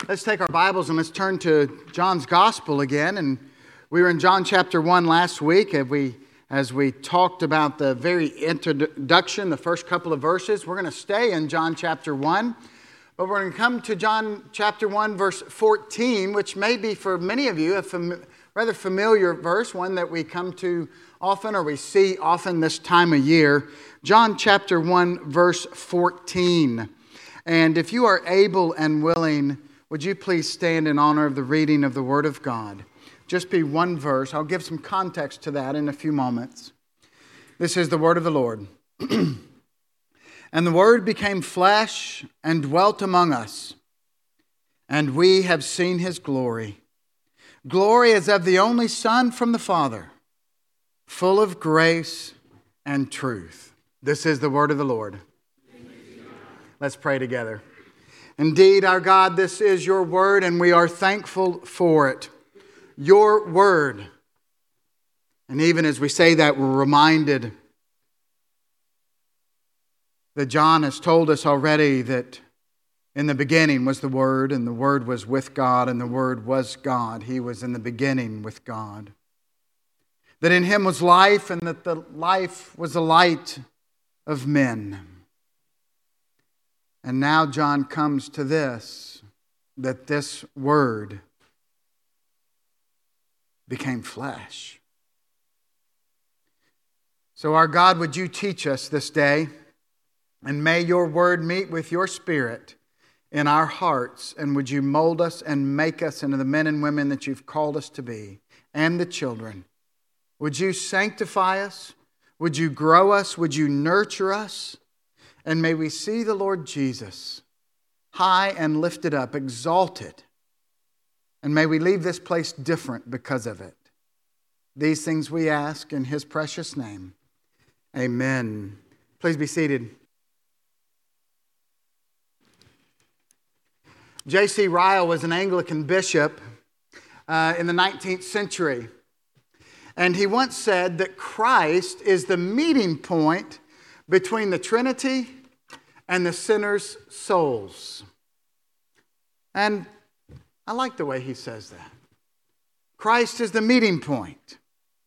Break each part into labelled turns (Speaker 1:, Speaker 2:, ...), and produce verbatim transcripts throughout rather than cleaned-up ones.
Speaker 1: Let's take our Bibles and let's turn to John's Gospel again. And we were in John chapter one last week as we, as we talked about the very introduction, the first couple of verses. We're going to stay in John chapter one, but we're going to come to John chapter one, verse fourteen, which may be for many of you a fam- rather familiar verse, one that we come to often or we see often this time of year. John chapter one, verse fourteen. And if you are able and willing, would you please stand in honor of the reading of the Word of God? Just be one verse. I'll give some context to that in a few moments. This is the Word of the Lord. And the Word became flesh and dwelt among us, and we have seen His glory. Glory as of the only Son from the Father, full of grace and truth. This is the Word of the Lord. Let's pray together. Indeed, our God, this is your word, and we are thankful for it. Your word. And even as we say that, we're reminded that John has told us already that in the beginning was the Word, and the Word was with God, and the Word was God. He was in the beginning with God. That in Him was life, and that the life was the light of men. And now John comes to this, that this Word became flesh. So our God, would you teach us this day, and may your Word meet with your Spirit in our hearts, and would you mold us and make us into the men and women that you've called us to be, and the children. Would you sanctify us? Would you grow us? Would you nurture us? And may we see the Lord Jesus high and lifted up, exalted. And may we leave this place different because of it. These things we ask in His precious name. Amen. Please be seated. J C Ryle was an Anglican bishop uh, in the nineteenth century. And he once said that Christ is the meeting point between the Trinity and the sinner's souls. And I like the way he says that. Christ is the meeting point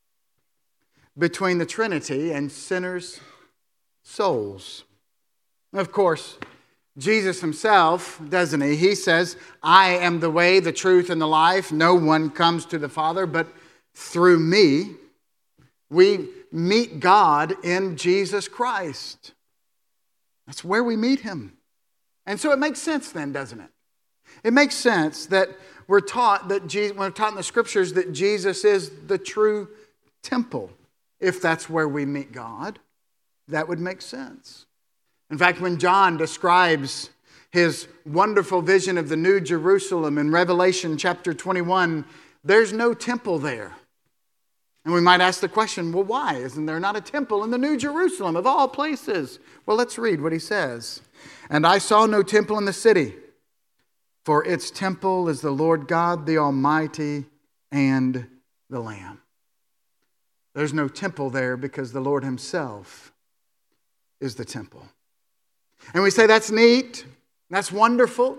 Speaker 1: between the Trinity and sinners' souls. Of course, Jesus himself, doesn't he? He says, I am the way, the truth, and the life. No one comes to the Father but through me. We meet God in Jesus Christ. That's where we meet Him. And so it makes sense then, doesn't it? It makes sense that we're taught that Jesus, we're taught in the Scriptures that Jesus is the true temple. If that's where we meet God, that would make sense. In fact, when John describes his wonderful vision of the New Jerusalem in Revelation chapter twenty-one, there's no temple there. And we might ask the question, well, why? Isn't there not a temple in the New Jerusalem of all places? Well, let's read what he says. And I saw no temple in the city, for its temple is the Lord God, the Almighty, and the Lamb. There's no temple there because the Lord Himself is the temple. And we say that's neat, that's wonderful.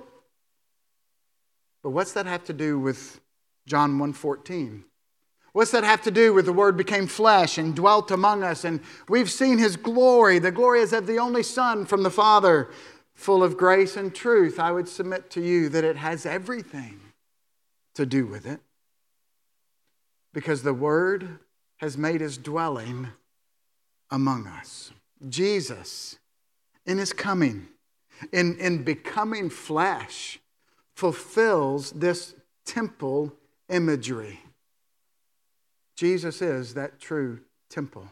Speaker 1: But what's that have to do with John one fourteen? What's that have to do with the Word became flesh and dwelt among us, and we've seen His glory. The glory is of the only Son from the Father, full of grace and truth. I would submit to you that it has everything to do with it, because the Word has made His dwelling among us. Jesus, in His coming, in, in becoming flesh, fulfills this temple imagery. Jesus is that true temple.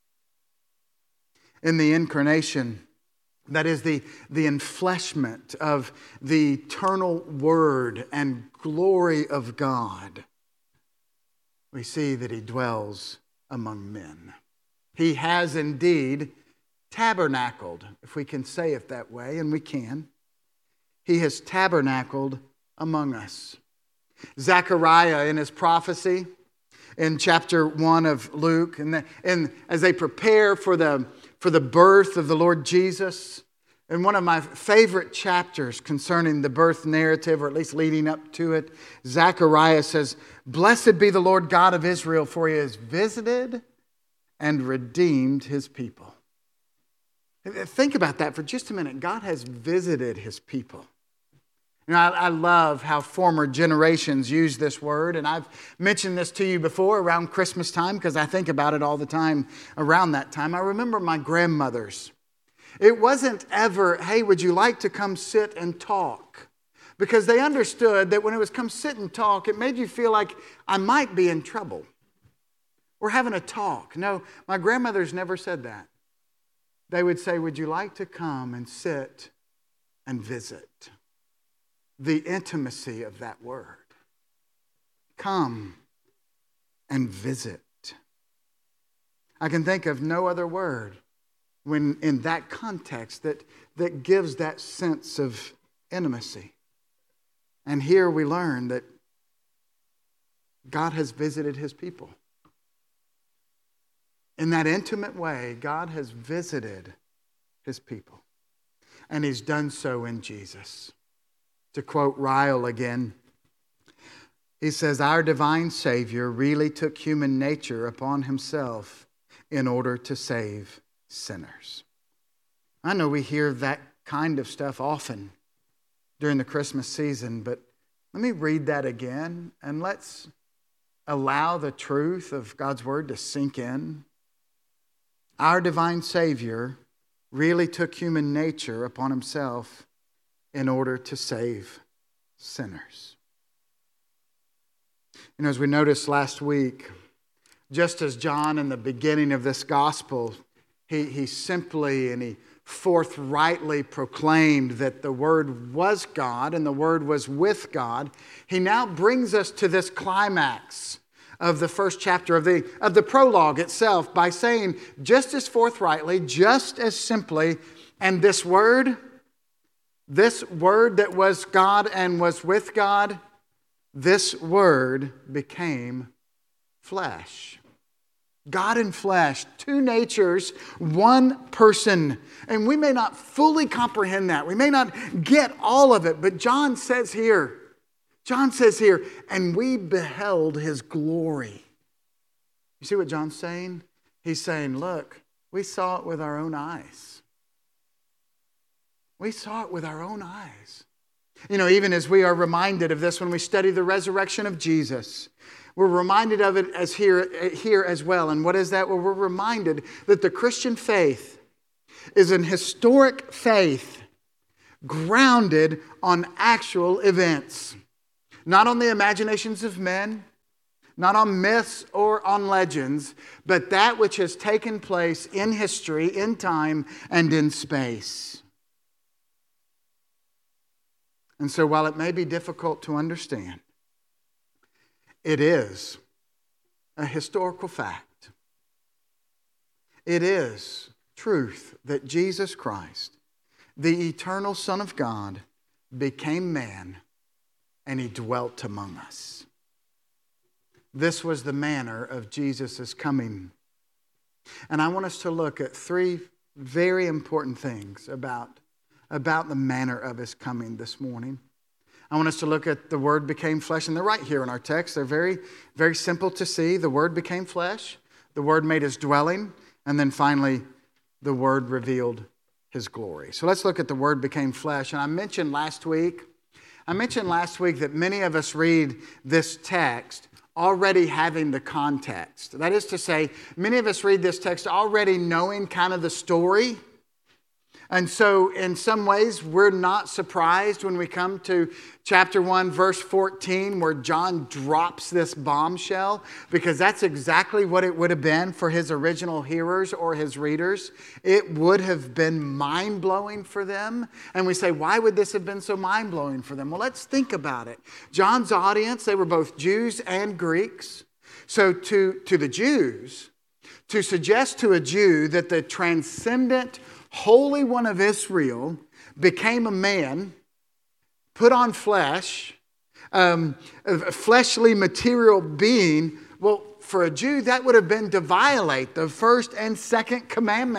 Speaker 1: In the incarnation, that is the, the enfleshment of the eternal Word and glory of God, we see that He dwells among men. He has indeed tabernacled, if we can say it that way, and we can. He has tabernacled among us. Zechariah, in his prophecy, in chapter one of Luke, and, the, and as they prepare for the, for the birth of the Lord Jesus, In one of my favorite chapters concerning the birth narrative, or at least leading up to it, Zechariah says, "Blessed be the Lord God of Israel, for he has visited and redeemed his people." Think about that for just a minute. God has visited his people. You know, I, I love how former generations use this word, and I've mentioned this to you before around Christmas time because I think about it all the time around that time. I remember my grandmothers. It wasn't ever, "Hey, would you like to come sit and talk?" Because they understood that when it was "come sit and talk," it made you feel like I might be in trouble. We're having a talk. No, my grandmothers never said that. They would say, "Would you like to come and sit and visit?" The intimacy of that word. Come and visit. I can think of no other word when in that context that, that gives that sense of intimacy. And here we learn that God has visited his people. In that intimate way, God has visited his people. And he's done so in Jesus. To quote Ryle again, he says, "Our divine Savior really took human nature upon himself in order to save sinners." I know we hear that kind of stuff often during the Christmas season, but let me read that again and let's allow the truth of God's word to sink in. Our divine Savior really took human nature upon himself in order to save sinners. You know, as we noticed last week, just as John in the beginning of this gospel, he, he simply and he forthrightly proclaimed that the Word was God and the Word was with God, he now brings us to this climax of the first chapter of the, of the prologue itself by saying just as forthrightly, just as simply, and this Word, this Word that was God and was with God, this Word became flesh. God in flesh, two natures, one person. And we may not fully comprehend that. We may not get all of it. But John says here, John says here, and we beheld his glory. You see what John's saying? He's saying, look, we saw it with our own eyes. We saw it with our own eyes. You know, even as we are reminded of this when we study the resurrection of Jesus, we're reminded of it as here, here as well. And what is that? Well, we're reminded that the Christian faith is an historic faith grounded on actual events. Not on the imaginations of men, not on myths or on legends, but that which has taken place in history, in time, and in space. And so while it may be difficult to understand, it is a historical fact. It is truth that Jesus Christ, the eternal Son of God, became man and he dwelt among us. This was the manner of Jesus' coming. And I want us to look at three very important things about, about the manner of his coming this morning. I want us to look at the Word became flesh, and they're right here in our text. They're very, very simple to see. The Word became flesh, the Word made his dwelling, and then finally, the Word revealed his glory. So let's look at the Word became flesh. And I mentioned last week, I mentioned last week that many of us read this text already having the context. That is to say, many of us read this text already knowing kind of the story. And so in some ways, we're not surprised when we come to chapter one, verse fourteen, where John drops this bombshell, because that's exactly what it would have been for his original hearers or his readers. It would have been mind-blowing for them. And we say, why would this have been so mind-blowing for them? Well, let's think about it. John's audience, they were both Jews and Greeks. So to, to the Jews, to suggest to a Jew that the transcendent Holy One of Israel became a man, put on flesh, um, a fleshly material being. Well, for a Jew, that would have been to violate the first and second commandments.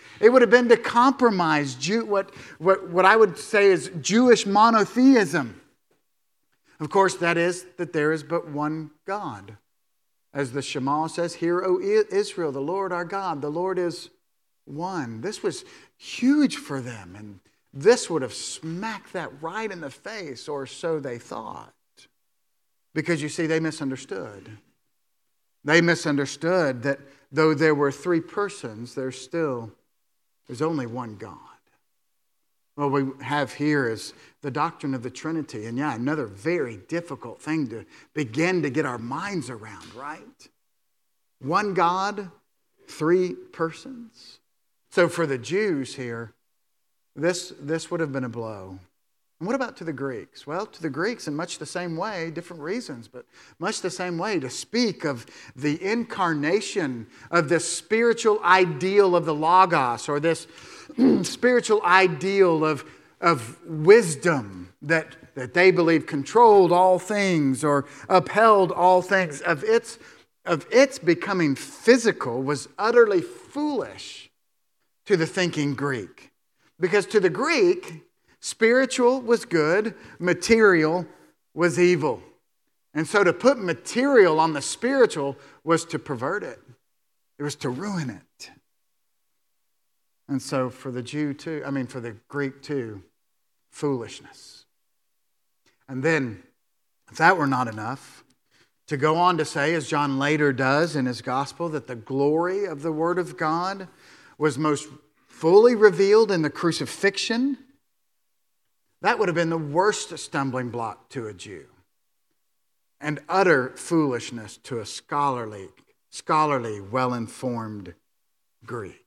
Speaker 1: It would have been to compromise Jew, what, what, what I would say is Jewish monotheism. Of course, that is that there is but one God. As the Shema says, "Hear, O Israel, the Lord our God, the Lord is one." This was huge for them, and this would have smacked that right in the face, or so they thought. Because you see, they misunderstood. They misunderstood that though there were three persons, there's still, there's only one God. What we have here is the doctrine of the Trinity. And yeah, another very difficult thing to begin to get our minds around, right? One God, three persons. So for the Jews here, this, this would have been a blow. And what about to the Greeks? Well, to the Greeks, in much the same way, different reasons, but much the same way, to speak of the incarnation of this spiritual ideal of the Logos, or this spiritual ideal of, of wisdom that, that they believe controlled all things or upheld all things, of its, of its becoming physical, was utterly foolish to the thinking Greek. Because to the Greek, spiritual was good, material was evil. And so to put material on the spiritual was to pervert it. It was to ruin it. And so for the Jew too, I mean for the Greek too, foolishness. And then, if that were not enough, to go on to say, as John later does in his gospel, that the glory of the Word of God was most fully revealed in the crucifixion, that would have been the worst stumbling block to a Jew, and utter foolishness to a scholarly, scholarly, well-informed Greek.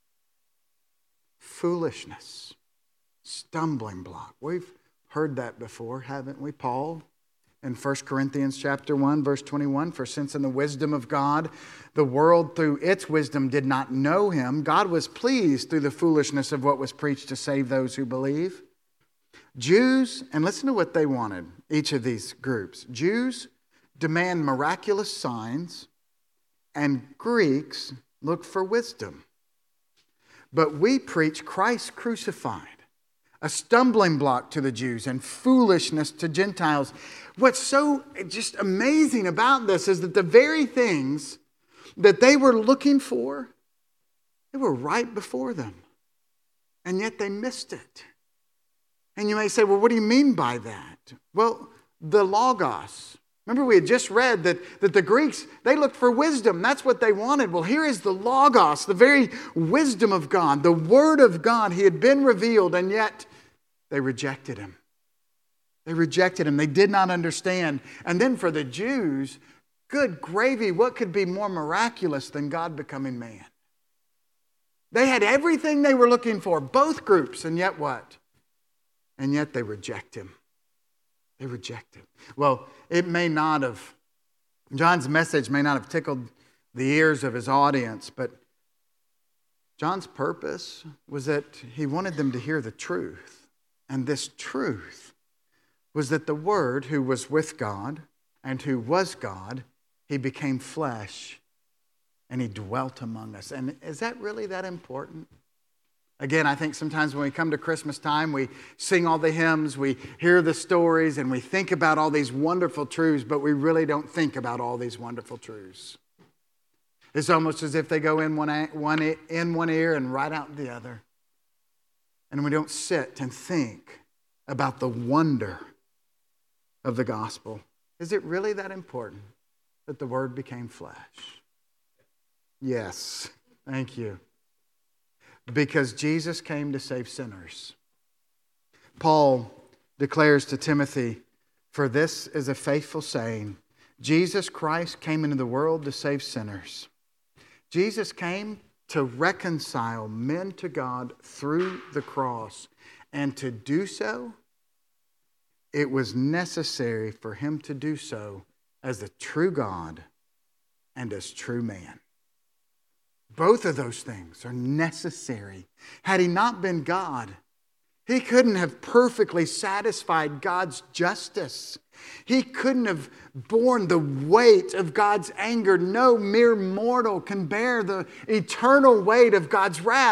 Speaker 1: Foolishness, stumbling block. We've heard that before, haven't we, Paul? In First Corinthians chapter one, verse twenty-one, "For since in the wisdom of God, the world through its wisdom did not know him, God was pleased through the foolishness of what was preached to save those who believe." Jews, and listen to what they wanted, each of these groups. Jews demand miraculous signs, and Greeks look for wisdom. But we preach Christ crucified, a stumbling block to the Jews and foolishness to Gentiles. What's so just amazing about this is that the very things that they were looking for, they were right before them. And yet they missed it. And you may say, well, what do you mean by that? Well, the Logos. Remember, we had just read that, that the Greeks, they looked for wisdom. That's what they wanted. Well, here is the Logos, the very wisdom of God, the Word of God. He had been revealed, and yet they rejected him. They rejected him. They did not understand. And then for the Jews, good gravy, what could be more miraculous than God becoming man? They had everything they were looking for, both groups, and yet what? And yet they reject him. They reject him. Well, it may not have, John's message may not have tickled the ears of his audience, but John's purpose was that he wanted them to hear the truth. And this truth was that the Word, who was with God and who was God, he became flesh and he dwelt among us. And is that really that important? Again, I think sometimes when we come to Christmas time, we sing all the hymns, we hear the stories, and we think about all these wonderful truths, but we really don't think about all these wonderful truths. It's almost as if they go in one, one, in one ear and right out the other. And we don't sit and think about the wonder of the gospel. Is it really that important that the Word became flesh? Yes, thank you. Because Jesus came to save sinners. Paul declares to Timothy, "For this is a faithful saying, Jesus Christ came into the world to save sinners." Jesus came to reconcile men to God through the cross. And to do so, it was necessary for him to do so as the true God and as true man. Both of those things are necessary. Had he not been God, he couldn't have perfectly satisfied God's justice. He couldn't have borne the weight of God's anger. No mere mortal can bear the eternal weight of God's wrath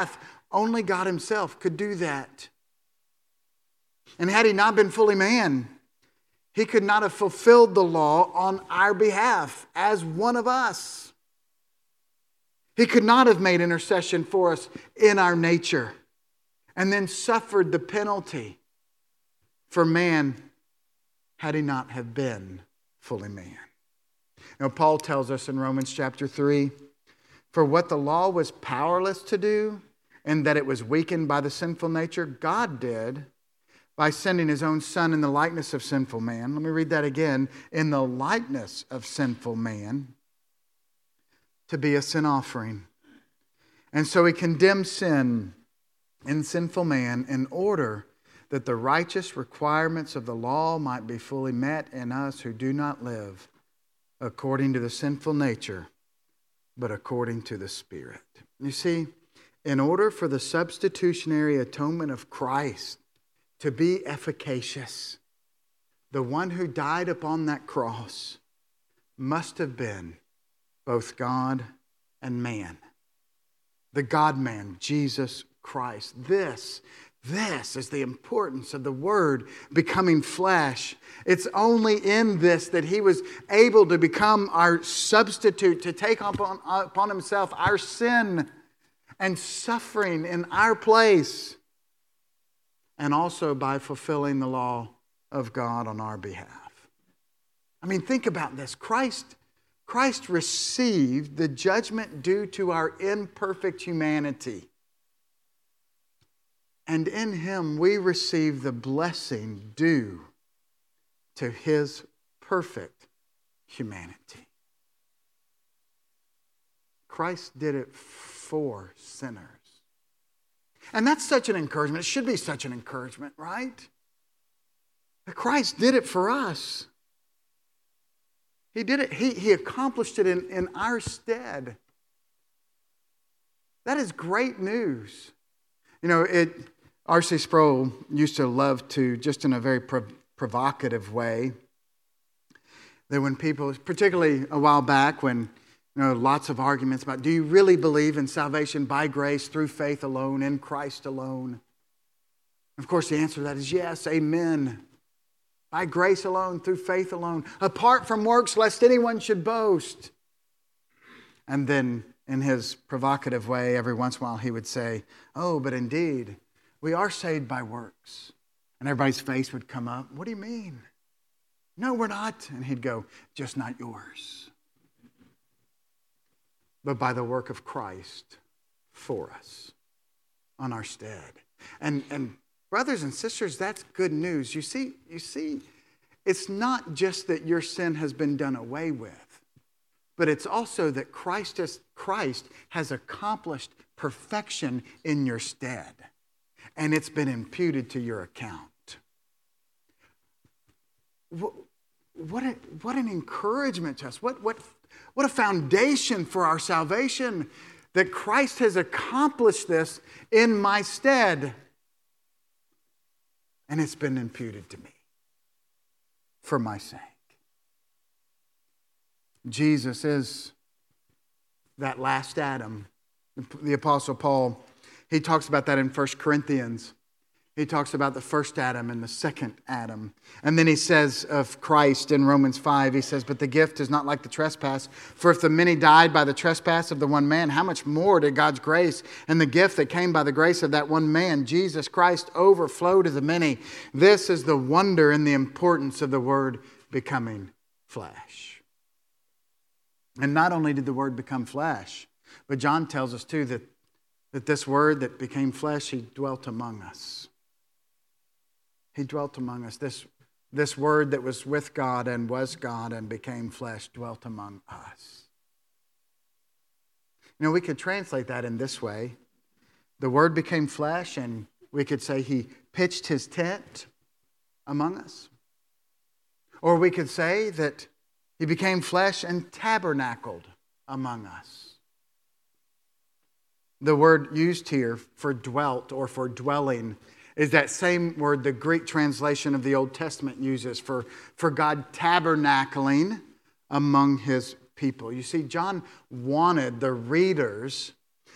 Speaker 1: Only God himself could do that. And had he not been fully man, he could not have fulfilled the law on our behalf as one of us. He could not have made intercession for us in our nature and then suffered the penalty for man had he not have been fully man. Now, Paul tells us in Romans chapter three, for what the law was powerless to do and that it was weakened by the sinful nature, God did by sending his own Son in the likeness of sinful man. Let me read that again. In the likeness of sinful man to be a sin offering. And so he condemned sin in sinful man in order that the righteous requirements of the law might be fully met in us who do not live according to the sinful nature, but according to the Spirit. You see, in order for the substitutionary atonement of Christ to be efficacious, the one who died upon that cross must have been both God and man. The God-man, Jesus Christ. This, this is the importance of the Word becoming flesh. It's only in this that he was able to become our substitute, to take upon, upon himself our sin and suffering in our place, and also by fulfilling the law of God on our behalf. I mean, think about this. Christ, Christ received the judgment due to our imperfect humanity. And in him we receive the blessing due to his perfect humanity. Christ did it for sinners. And that's such an encouragement. It should be such an encouragement, right? That Christ did it for us. He did it. He, he accomplished it in, in our stead. That is great news. You know, it. R C Sproul used to love to, just in a very prov- provocative way, that when people, particularly a while back when, you know, lots of arguments about, do you really believe in salvation by grace, through faith alone, in Christ alone? Of course, the answer to that is yes, amen. By grace alone, through faith alone, apart from works, lest anyone should boast. And then, in his provocative way, every once in a while he would say, oh, but indeed, we are saved by works. And everybody's face would come up. What do you mean? No, we're not. And he'd go, just not yours. But by the work of Christ for us, on our stead. And, and brothers and sisters, that's good news. You see, you see, it's not just that your sin has been done away with, but it's also that Christ has, Christ has accomplished perfection in your stead. And it's been imputed to your account. What, what, a, what an encouragement to us. What, what, what a foundation for our salvation, that Christ has accomplished this in my stead. And it's been imputed to me for my sake. Jesus is that last Adam. The Apostle Paul, he talks about that in First Corinthians. He talks about the first Adam and the second Adam. And then he says of Christ in Romans five, he says, but the gift is not like the trespass. For if the many died by the trespass of the one man, how much more did God's grace and the gift that came by the grace of that one man, Jesus Christ, overflow to the many? This is the wonder and the importance of the Word becoming flesh. And not only did the Word become flesh, but John tells us too that, that this Word that became flesh, He dwelt among us. He dwelt among us. This, this Word that was with God and was God and became flesh dwelt among us. You know, we could translate that in this way. The Word became flesh, and we could say He pitched His tent among us. Or we could say that He became flesh and tabernacled among us. The word used here for dwelt or for dwelling is that same word the Greek translation of the Old Testament uses for, for God tabernacling among His people. You see, John wanted the readers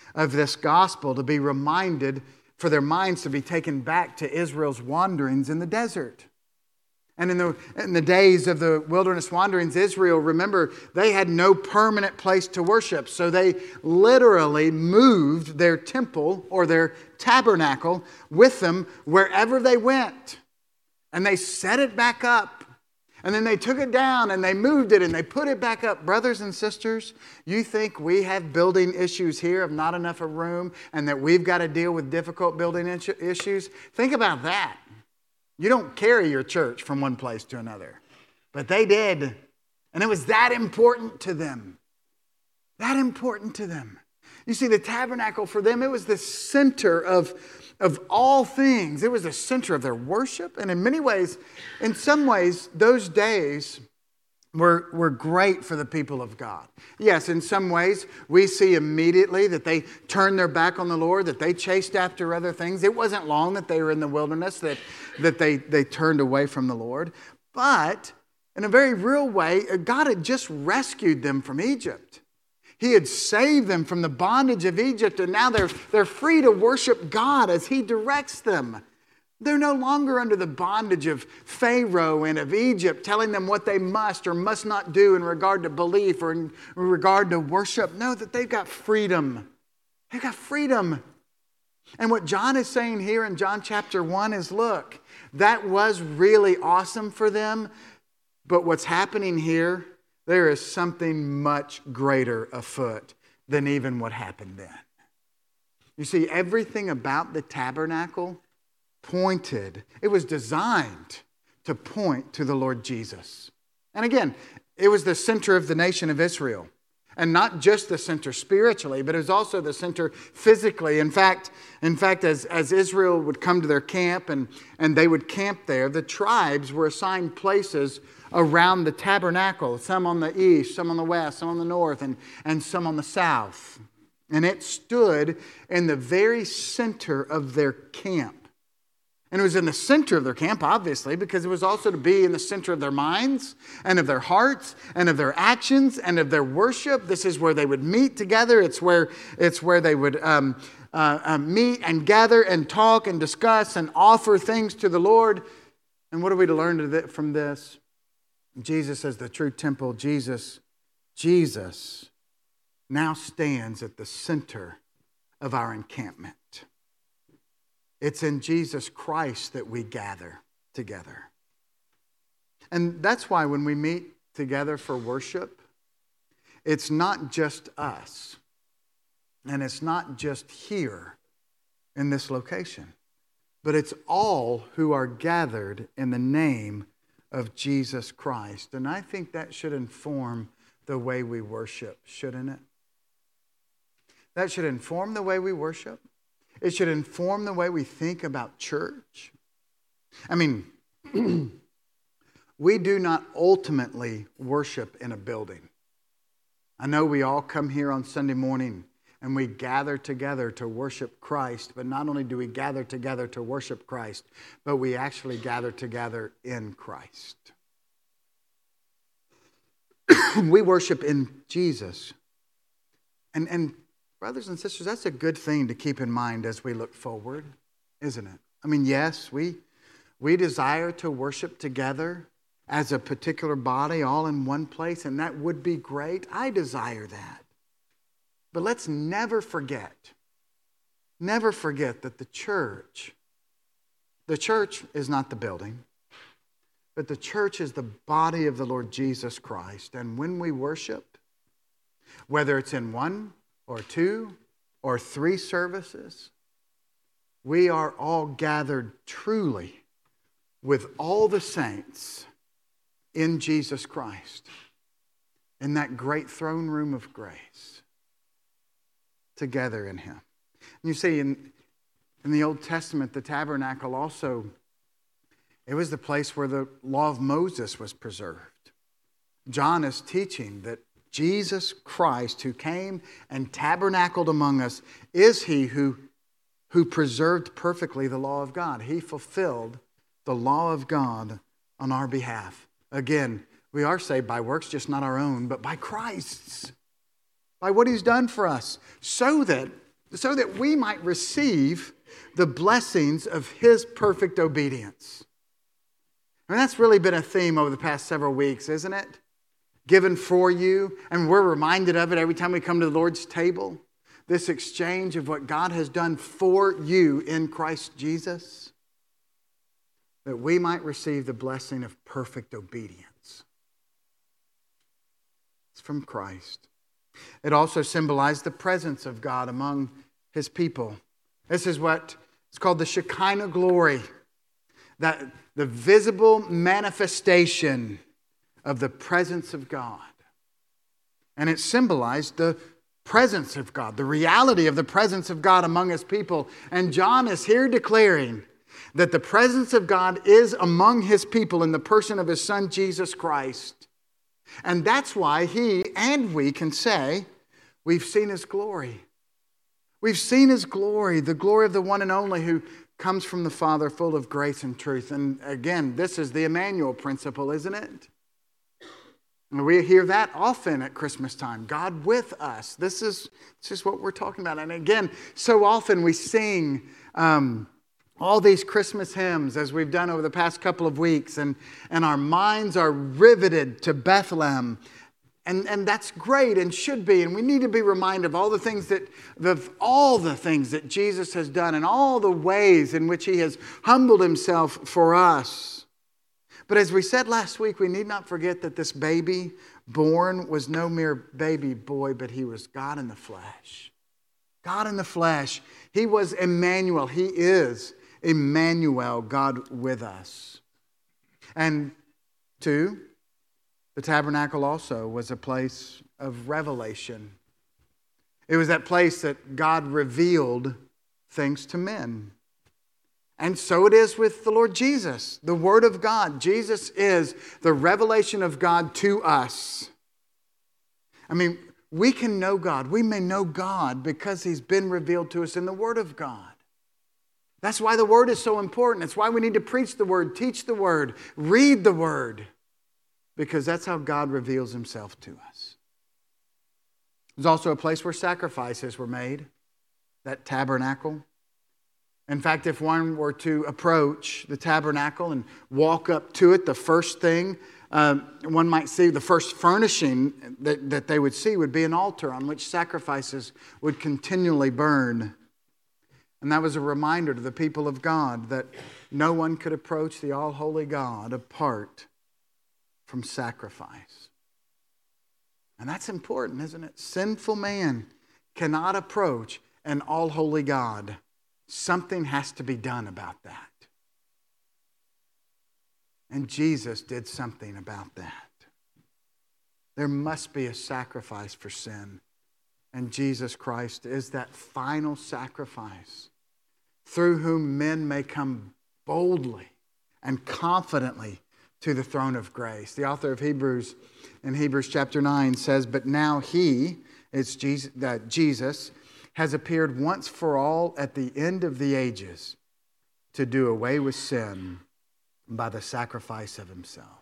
Speaker 1: of this gospel to be reminded, for their minds to be taken back to Israel's wanderings in the desert. And in the, in the days of the wilderness wanderings, Israel, remember, they had no permanent place to worship. So they literally moved their temple or their tabernacle with them wherever they went. And they set it back up. And then they took it down and they moved it and they put it back up. Brothers and sisters, you think we have building issues here of not enough of room and that we've got to deal with difficult building issues? Think about that. You don't carry your church from one place to another. But they did. And it was that important to them. That important to them. You see, the tabernacle for them, it was the center of, of all things. It was the center of their worship. And in many ways, in some ways, those days were, were great for the people of God. Yes, in some ways, we see immediately that they turned their back on the Lord, that they chased after other things. It wasn't long that they were in the wilderness, that, that they, they turned away from the Lord. But in a very real way, God had just rescued them from Egypt. He had saved them from the bondage of Egypt, and now they're, they're free to worship God as He directs them. They're no longer under the bondage of Pharaoh and of Egypt, telling them what they must or must not do in regard to belief or in regard to worship. No, that they've got freedom. They've got freedom. And what John is saying here in John chapter one is, look, that was really awesome for them, but what's happening here, there is something much greater afoot than even what happened then. You see, everything about the tabernacle pointed, it was designed to point to the Lord Jesus. And again, it was the center of the nation of Israel. And not just the center spiritually, but it was also the center physically. In fact, in fact, as, as Israel would come to their camp and, and they would camp there, the tribes were assigned places around the tabernacle. Some on the east, some on the west, some on the north, and, and some on the south. And it stood in the very center of their camp. And it was in the center of their camp, obviously, because it was also to be in the center of their minds and of their hearts and of their actions and of their worship. This is where they would meet together. It's where, it's where they would um, uh, uh, meet and gather and talk and discuss and offer things to the Lord. And what are we to learn from this? Jesus as the true temple, Jesus, Jesus now stands at the center of our encampment. It's in Jesus Christ that we gather together. And that's why when we meet together for worship, it's not just us. And it's not just here in this location. But it's all who are gathered in the name of Jesus Christ. And I think that should inform the way we worship, shouldn't it? That should inform the way we worship. It should inform the way we think about church. I mean, we do not ultimately worship in a building. I know we all come here on Sunday morning and we gather together to worship Christ, but not only do we gather together to worship Christ, but we actually gather together in Christ. We worship in Jesus. And, and brothers and sisters, that's a good thing to keep in mind as we look forward, isn't it? I mean, yes, we, we desire to worship together as a particular body all in one place, and that would be great. I desire that. But let's never forget, never forget that the church, the church is not the building, but the church is the body of the Lord Jesus Christ. And when we worship, whether it's in one or two, or three services, we are all gathered truly with all the saints in Jesus Christ, in that great throne room of grace, together in Him. And you see, in, in the Old Testament, the tabernacle also, it was the place where the law of Moses was preserved. John is teaching that Jesus Christ, who came and tabernacled among us, is He who, who preserved perfectly the law of God. He fulfilled the law of God on our behalf. Again, we are saved by works, just not our own, but by Christ's. By what He's done for us. So that so that we might receive the blessings of his perfect obedience. I mean, that's really been a theme over the past several weeks, isn't it? Given for you, and we're reminded of it every time we come to the Lord's table. This exchange of what God has done for you in Christ Jesus, that we might receive the blessing of perfect obedience. It's from Christ. It also symbolized the presence of God among his people. This is what it's called the Shekinah glory, that the visible manifestation of the presence of God. And it symbolized the presence of God, the reality of the presence of God among his people. And John is here declaring that the presence of God is among his people in the person of his Son, Jesus Christ. And that's why he and we can say, we've seen his glory. We've seen his glory, the glory of the one and only who comes from the Father, full of grace and truth. And again, this is the Emmanuel principle, isn't it? And we hear that often at Christmas time. God with us. This is, this is what we're talking about. And again, so often we sing um, all these Christmas hymns as we've done over the past couple of weeks. And, and our minds are riveted to Bethlehem. And, and that's great and should be. And we need to be reminded of all the things that, of all the things that Jesus has done and all the ways in which he has humbled himself for us. But as we said last week, we need not forget that this baby born was no mere baby boy, but he was God in the flesh. God in the flesh. He was Emmanuel. He is Emmanuel, God with us. And two, the tabernacle also was a place of revelation. It was that place that God revealed things to men. And so it is with the Lord Jesus, the Word of God. Jesus is the revelation of God to us. I mean, we can know God. We may know God because he's been revealed to us in the Word of God. That's why the Word is so important. It's why we need to preach the Word, teach the Word, read the Word. Because that's how God reveals himself to us. There's also a place where sacrifices were made, that tabernacle. In fact, if one were to approach the tabernacle and walk up to it, the first thing um, one might see, the first furnishing that, that they would see would be an altar on which sacrifices would continually burn. And that was a reminder to the people of God that no one could approach the all-holy God apart from sacrifice. And that's important, isn't it? Sinful man cannot approach an all-holy God. Something has to be done about that. And Jesus did something about that. There must be a sacrifice for sin. And Jesus Christ is that final sacrifice through whom men may come boldly and confidently to the throne of grace. The author of Hebrews in Hebrews chapter nine says, but now he, it's Jesus, uh, Jesus, has appeared once for all at the end of the ages to do away with sin by the sacrifice of himself.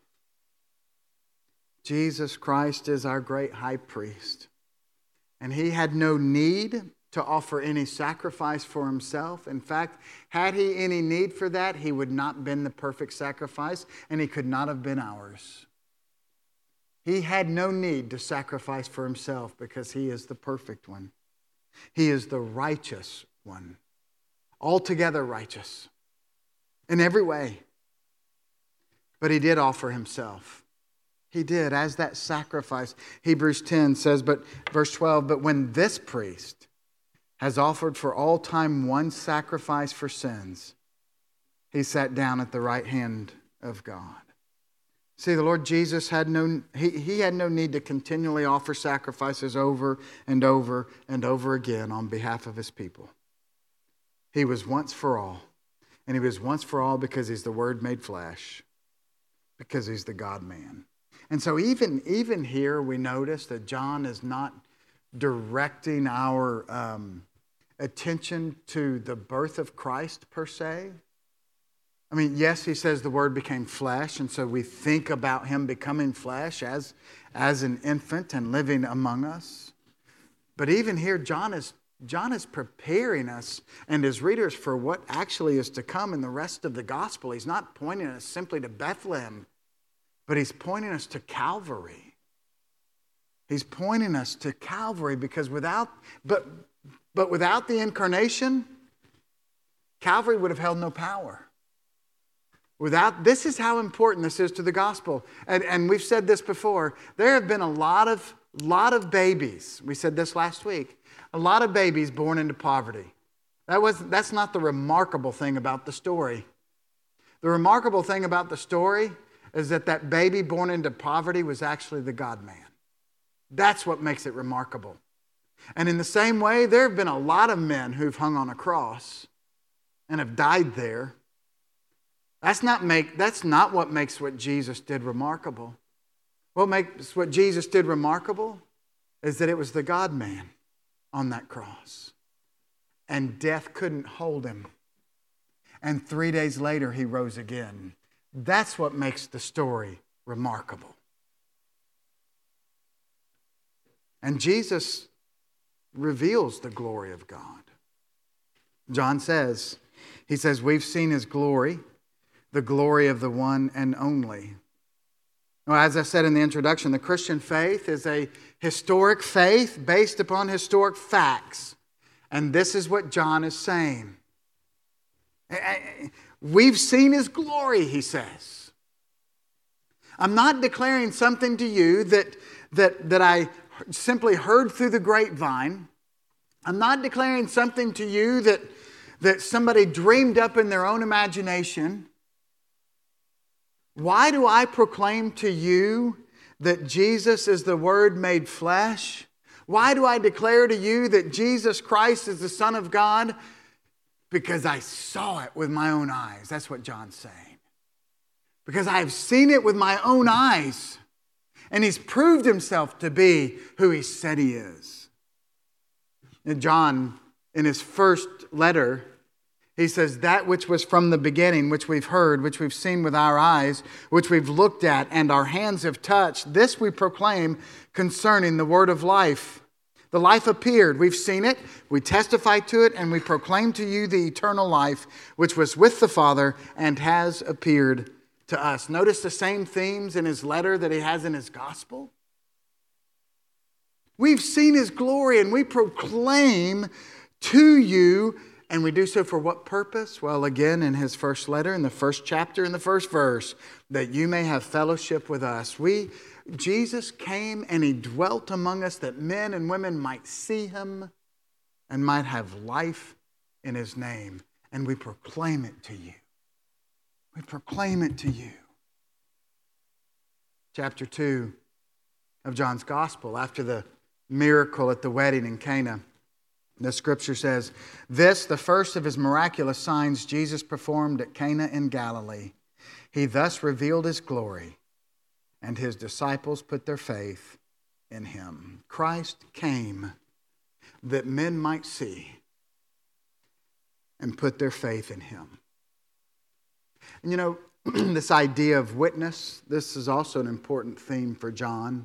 Speaker 1: Jesus Christ is our great high priest, and he had no need to offer any sacrifice for himself. In fact, had he any need for that, he would not have been the perfect sacrifice, and he could not have been ours. He had no need to sacrifice for himself because he is the perfect one. He is the righteous one, altogether righteous in every way. But he did offer himself. He did as that sacrifice. Hebrews ten says, but verse twelve, but when this priest has offered for all time one sacrifice for sins, he sat down at the right hand of God. See, the Lord Jesus had no, he, he had no need to continually offer sacrifices over and over and over again on behalf of his people. He was once for all. And he was once for all because he's the Word made flesh. Because he's the God-man. And so even, even here we notice that John is not directing our um, attention to the birth of Christ per se. I mean, yes, he says the Word became flesh, and so we think about him becoming flesh as, as an infant and living among us. But even here, John is John is preparing us and his readers for what actually is to come in the rest of the gospel. He's not pointing us simply to Bethlehem, but he's pointing us to Calvary. He's pointing us to Calvary because without, but, but without the incarnation, Calvary would have held no power. Without, this is how important this is to the gospel. And, and we've said this before. There have been a lot of, lot of babies. We said this last week. A lot of babies born into poverty. That was, that's not the remarkable thing about the story. The remarkable thing about the story is that that baby born into poverty was actually the God-man. That's what makes it remarkable. And in the same way, there have been a lot of men who've hung on a cross and have died there. That's not, make, that's not what makes what Jesus did remarkable. What makes what Jesus did remarkable is that it was the God-man on that cross. And death couldn't hold him. And three days later, he rose again. That's what makes the story remarkable. And Jesus reveals the glory of God. John says, he says, we've seen his glory, the glory of the one and only. Well, as I said in the introduction, the Christian faith is a historic faith based upon historic facts. And this is what John is saying. We've seen his glory, he says. I'm not declaring something to you that, that, that I simply heard through the grapevine. I'm not declaring something to you that, that somebody dreamed up in their own imagination. Why do I proclaim to you that Jesus is the Word made flesh? Why do I declare to you that Jesus Christ is the Son of God? Because I saw it with my own eyes. That's what John's saying. Because I've seen it with my own eyes. And he's proved himself to be who he said he is. And John, in his first letter, he says, that which was from the beginning, which we've heard, which we've seen with our eyes, which we've looked at, and our hands have touched, this we proclaim concerning the word of life. The life appeared. We've seen it. We testify to it, and we proclaim to you the eternal life, which was with the Father and has appeared to us. Notice the same themes in his letter that he has in his gospel. We've seen his glory, and we proclaim to you. And we do so for what purpose? Well, again, in his first letter, in the first chapter, in the first verse, that you may have fellowship with us. We, Jesus came and he dwelt among us that men and women might see him and might have life in his name. And we proclaim it to you. We proclaim it to you. Chapter two of John's Gospel, after the miracle at the wedding in Cana, the scripture says, this, the first of his miraculous signs Jesus performed at Cana in Galilee. He thus revealed his glory, and his disciples put their faith in him. Christ came that men might see and put their faith in him. And you know, this idea of witness, this is also an important theme for John.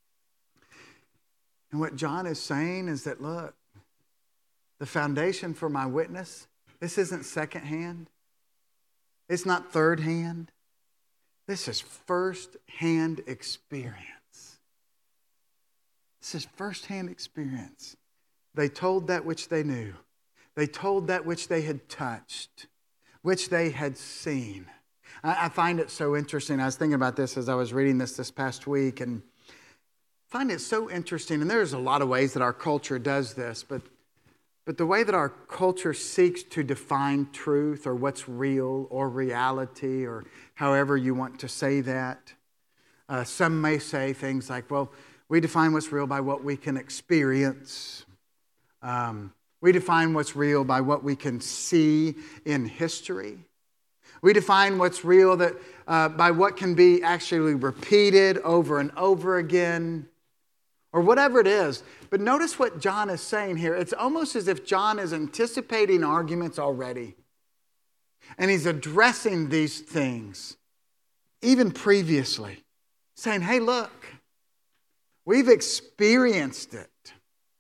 Speaker 1: And what John is saying is that, look, the foundation for my witness, this isn't secondhand. It's not third hand. This is first-hand experience. This is first-hand experience. They told that which they knew. They told that which they had touched, which they had seen. I, I find it so interesting. I was thinking about this as I was reading this this past week, and I find it so interesting. And there's a lot of ways that our culture does this, but But the way that our culture seeks to define truth or what's real or reality or however you want to say that, uh, some may say things like, well, we define what's real by what we can experience. Um, we define what's real by what we can see in history. We define what's real that uh, by what can be actually repeated over and over again, or whatever it is. But notice what John is saying here. It's almost as if John is anticipating arguments already. And he's addressing these things, even previously. Saying, hey, look, we've experienced it.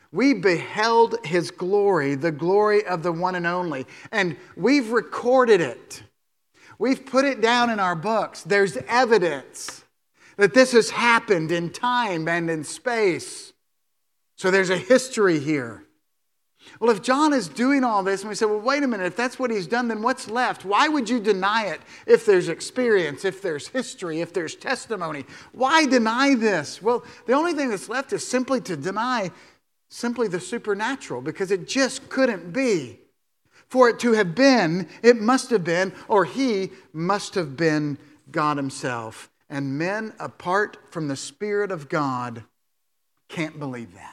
Speaker 1: We beheld his glory, the glory of the one and only. And we've recorded it. We've put it down in our books. There's evidence that this has happened in time and in space. So there's a history here. Well, if John is doing all this, and we say, well, wait a minute, if that's what he's done, then what's left? Why would you deny it if there's experience, if there's history, if there's testimony? Why deny this? Well, the only thing that's left is simply to deny simply the supernatural, because it just couldn't be. For it to have been, it must have been, or he must have been God himself. And men apart from the Spirit of God can't believe that.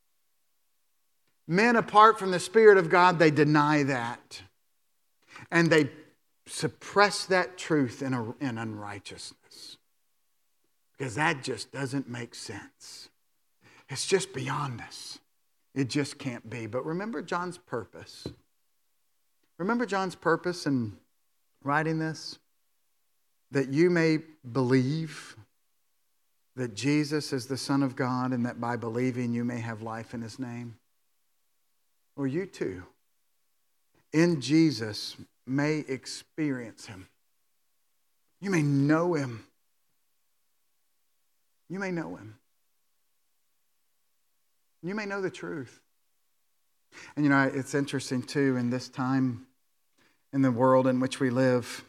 Speaker 1: Men apart from the Spirit of God, they deny that. And they suppress that truth in, a, in unrighteousness. Because that just doesn't make sense. It's just beyond us. It just can't be. But remember John's purpose. Remember John's purpose in writing this? That you may believe that Jesus is the Son of God, and that by believing you may have life in his name. Or you too, in Jesus, may experience him. You may know him. You may know him. You may know the truth. And you know, it's interesting too, in this time, in the world in which we live,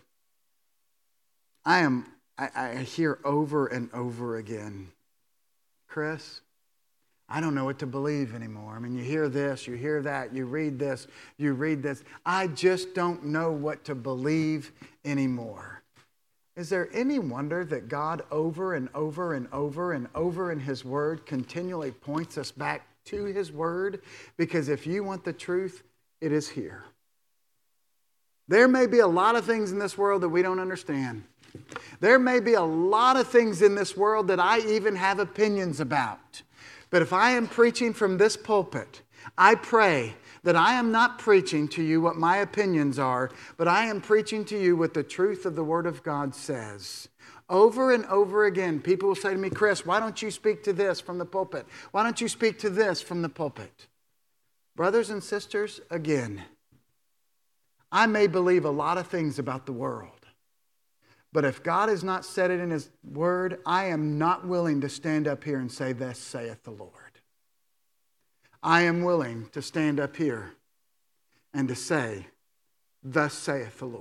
Speaker 1: I am, I, I hear over and over again, Chris, I don't know what to believe anymore. I mean, you hear this, you hear that, you read this, you read this. I just don't know what to believe anymore. Is there any wonder that God over and over and over and over in his word continually points us back to his word? Because if you want the truth, it is here. There may be a lot of things in this world that we don't understand. There may be a lot of things in this world that I even have opinions about. But if I am preaching from this pulpit, I pray that I am not preaching to you what my opinions are, but I am preaching to you what the truth of the Word of God says. Over and over again, people will say to me, Chris, why don't you speak to this from the pulpit? Why don't you speak to this from the pulpit? Brothers and sisters, again, I may believe a lot of things about the world. But if God has not said it in his word, I am not willing to stand up here and say, thus saith the Lord. I am willing to stand up here and to say, thus saith the Lord.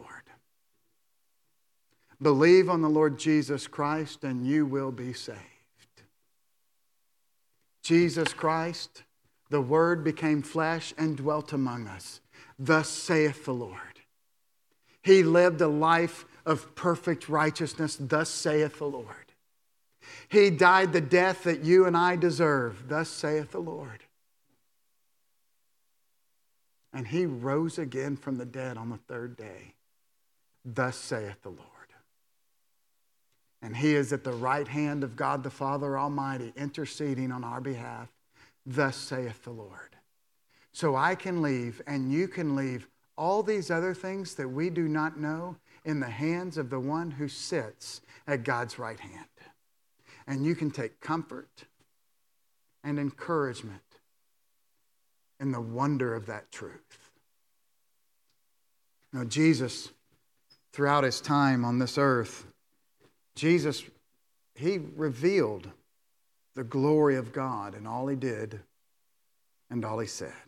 Speaker 1: Believe on the Lord Jesus Christ and you will be saved. Jesus Christ, the Word became flesh and dwelt among us. Thus saith the Lord. He lived a life of perfect righteousness. Thus saith the Lord. He died the death that you and I deserve. Thus saith the Lord. And he rose again from the dead on the third day. Thus saith the Lord. And he is at the right hand of God the Father Almighty, interceding on our behalf. Thus saith the Lord. So I can leave and you can leave all these other things that we do not know in the hands of the one who sits at God's right hand. And you can take comfort and encouragement in the wonder of that truth. Now, Jesus, throughout his time on this earth, Jesus, he revealed the glory of God in all he did and all he said.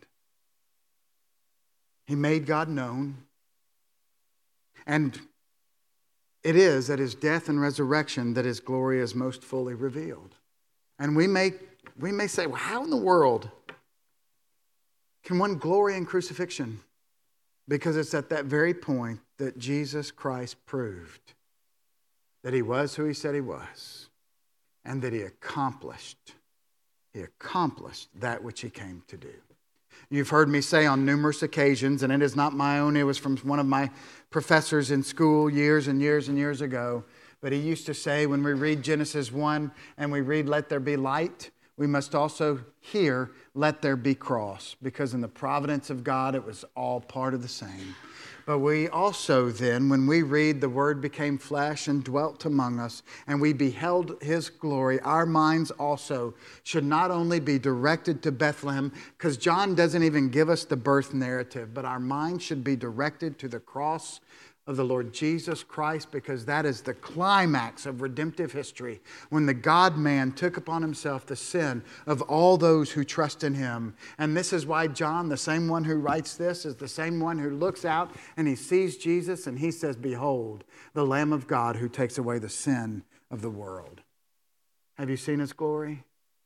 Speaker 1: He made God known. And it is at his death and resurrection that his glory is most fully revealed. And we may, we may say, well, how in the world can one glory in crucifixion? Because it's at that very point that Jesus Christ proved that he was who he said he was, and that he accomplished, he accomplished that which he came to do. You've heard me say on numerous occasions, and it is not my own, it was from one of my professors in school years and years and years ago, but he used to say when we read Genesis one and we read, let there be light, we must also hear, let there be cross, because in the providence of God, it was all part of the same. But we also then, when we read the Word became flesh and dwelt among us, and we beheld His glory, our minds also should not only be directed to Bethlehem, because John doesn't even give us the birth narrative, but our minds should be directed to the cross of the Lord Jesus Christ, because that is the climax of redemptive history, when the God-man took upon himself the sin of all those who trust in Him. And this is why John, the same one who writes this, is the same one who looks out and he sees Jesus and he says, behold, the Lamb of God who takes away the sin of the world. Have you seen His glory?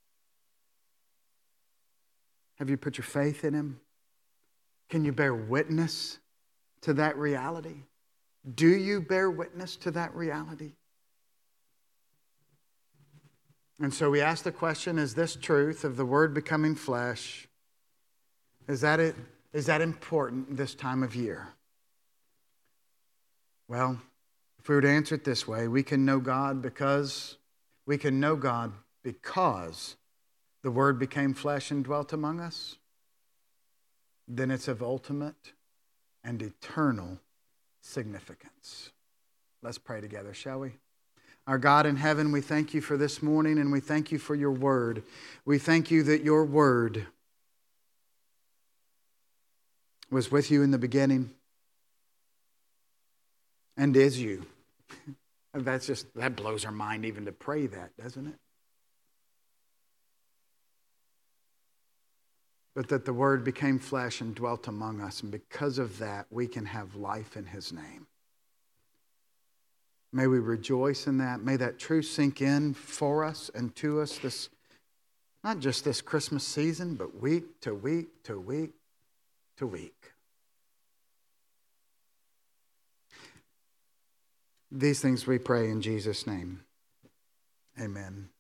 Speaker 1: Have you put your faith in Him? Can you bear witness to that reality? Do you bear witness to that reality? And so we ask the question, is this truth of the Word becoming flesh, is that it, is that important this time of year? Well, if we were to answer it this way, we can know God because we can know God because the Word became flesh and dwelt among us. Then it's of ultimate and eternal significance. Let's pray together, shall we? Our God in heaven, we thank You for this morning, and we thank You for Your Word. We thank You that Your Word was with You in the beginning and is You. That's just, that blows our mind even to pray that, doesn't it? But that the Word became flesh and dwelt among us, and because of that, we can have life in His name. May we rejoice in that. May that truth sink in for us and to us this, not just this Christmas season, but week to week to week to week. These things we pray in Jesus' name. Amen.